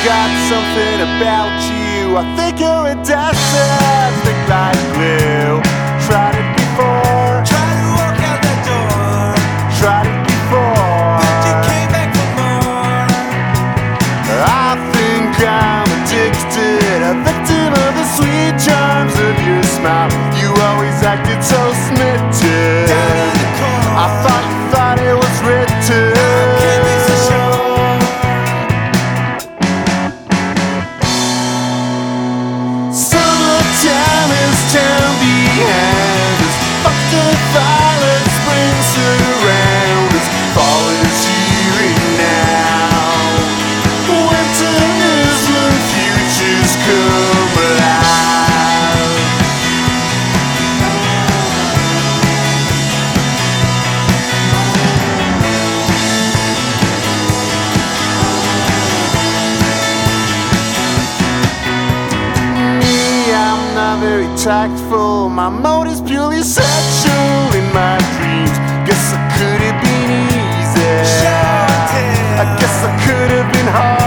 got something about you. I think you're a desert, stick like glue. Tried it before, Tried to walk out that door, tried it before. but you came back for more. I think I'm addicted, a victim of the sweet charms of your smile. You always acted so smitten. Down in the corner, I thought it was written. can't be so sure. Summertime is town behind us. Fuck the violet spring surround us. Fall is here and now. Winter is when futures come alive. Me, I'm not very tactful. My mode is purely sexual in my dreams. Guess I could have been easy. Sure did. I guess I could have been hard.